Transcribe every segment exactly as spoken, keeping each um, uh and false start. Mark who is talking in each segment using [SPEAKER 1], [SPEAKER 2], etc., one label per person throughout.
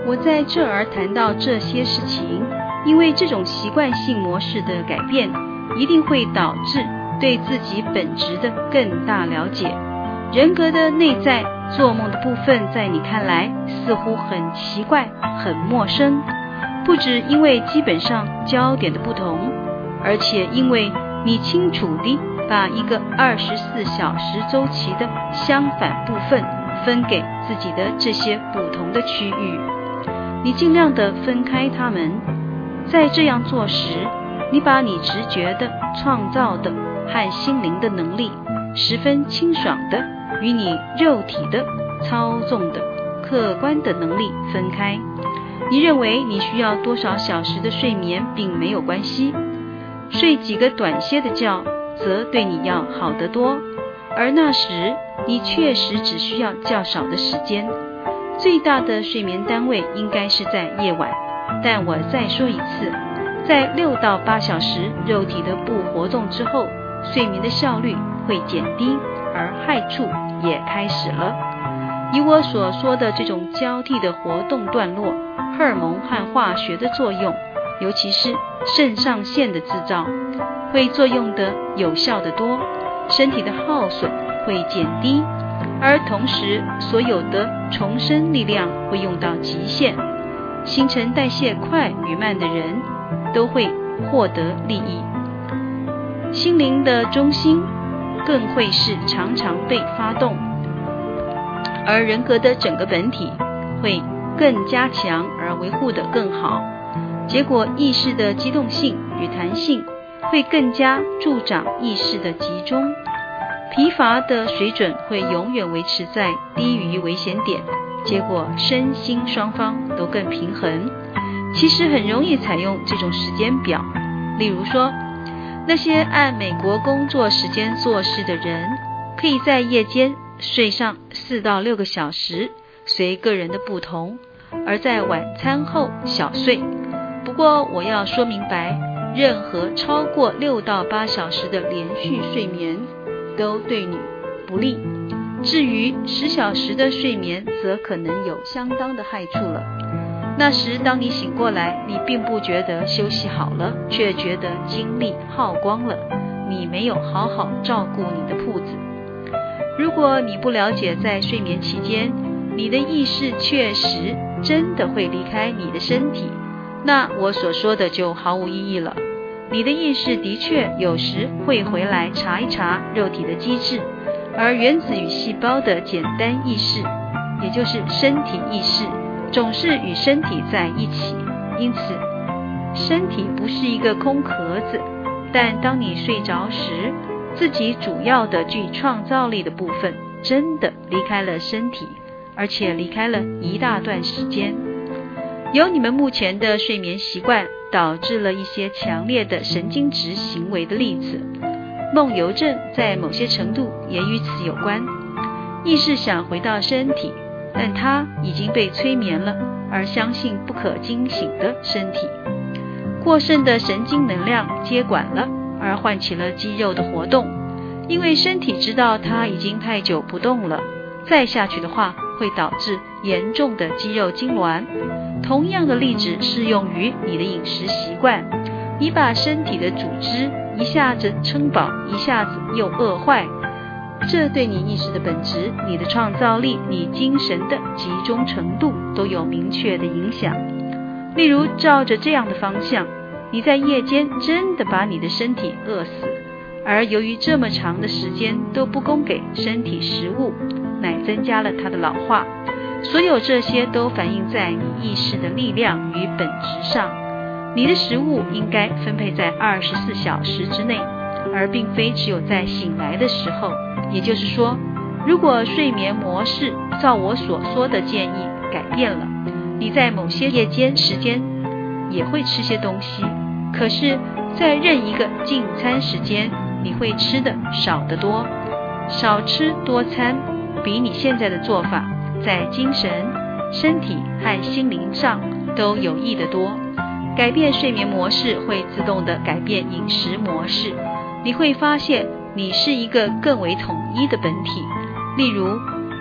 [SPEAKER 1] 我在这儿谈到这些事情，因为这种习惯性模式的改变，一定会导致对自己本质的更大了解。人格的内在做梦的部分，在你看来似乎很奇怪、很陌生，不只因为基本上焦点的不同，而且因为你清楚地把一个二十四小时周期的相反部分分给自己的这些不同的区域。你尽量地分开它们，在这样做时，你把你直觉的、创造的和心灵的能力十分清爽的与你肉体的、操纵的、客观的能力分开。你认为你需要多少小时的睡眠并没有关系，睡几个短些的觉则对你要好得多，而那时你确实只需要较少的时间。最大的睡眠单位应该是在夜晚，但我再说一次，在六到八小时肉体的不活动之后，睡眠的效率会减低，而害处也开始了。以我所说的这种交替的活动段落，荷尔蒙和化学的作用，尤其是肾上腺的制造，会作用的有效得多，身体的耗损会减低，而同时所有的重生力量会用到极限。新陈代谢快与慢的人都会获得利益，心灵的中心更会是常常被发动，而人格的整个本体会更加强而维护得更好。结果意识的机动性与弹性会更加助长意识的集中，疲乏的水准会永远维持在低于危险点，结果身心双方都更平衡。其实很容易采用这种时间表，例如说，那些按美国工作时间做事的人，可以在夜间睡上四到六个小时，随个人的不同，而在晚餐后小睡。不过我要说明白，任何超过六到八小时的连续睡眠都对你不利，至于十小时的睡眠则可能有相当的害处了。那时当你醒过来，你并不觉得休息好了，却觉得精力耗光了，你没有好好照顾你的铺子。如果你不了解在睡眠期间你的意识确实真的会离开你的身体，那我所说的就毫无意义了。你的意识的确有时会回来查一查肉体的机制，而原子与细胞的简单意识，也就是身体意识，总是与身体在一起。因此身体不是一个空壳子，但当你睡着时，自己主要的具创造力的部分真的离开了身体，而且离开了一大段时间。由你们目前的睡眠习惯导致了一些强烈的神经质行为的例子，梦游症在某些程度也与此有关。意识想回到身体，但它已经被催眠了，而相信不可惊醒的身体。过剩的神经能量接管了，而唤起了肌肉的活动，因为身体知道它已经太久不动了，再下去的话会导致严重的肌肉痉挛。同样的例子适用于你的饮食习惯，你把身体的组织一下子撑饱，一下子又饿坏，这对你意识的本质、你的创造力、你精神的集中程度都有明确的影响。例如照着这样的方向，你在夜间真的把你的身体饿死，而由于这么长的时间都不供给身体食物，乃增加了它的老化。所有这些都反映在你意识的力量与本质上。你的食物应该分配在二十四小时之内，而并非只有在醒来的时候。也就是说，如果睡眠模式照我所说的建议改变了，你在某些夜间时间也会吃些东西，可是在任一个进餐时间，你会吃的少得多。少吃多餐比你现在的做法在精神、身体和心灵上都有益得多。改变睡眠模式会自动地改变饮食模式，你会发现你是一个更为统一的本体。例如，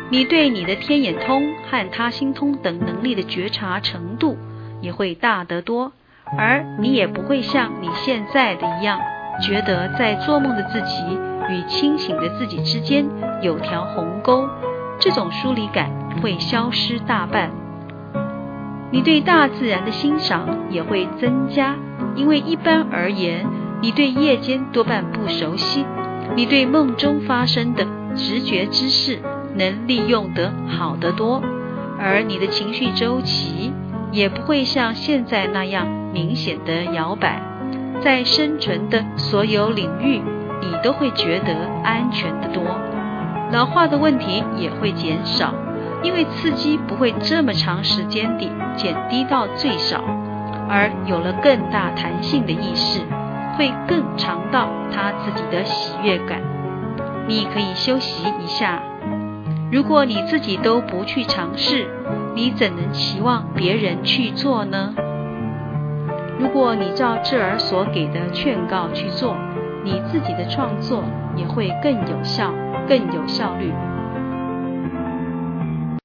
[SPEAKER 1] 你对你的天眼通和他心通等能力的觉察程度也会大得多，而你也不会像你现在的一样，觉得在做梦的自己与清醒的自己之间有条鸿沟，这种疏离感会消失大半。你对大自然的欣赏也会增加，因为一般而言，你对夜间多半不熟悉，你对梦中发生的直觉之事能利用得好得多，而你的情绪周期也不会像现在那样明显的摇摆，在生存的所有领域，你都会觉得安全得多。老化的问题也会减少，因为刺激不会这么长时间地减低到最少，而有了更大弹性的意识，会更尝到他自己的喜悦感。你可以休息一下，如果你自己都不去尝试，你怎能期望别人去做呢？如果你照智儿所给的劝告去做，你自己的创作也会更有效、更有效率。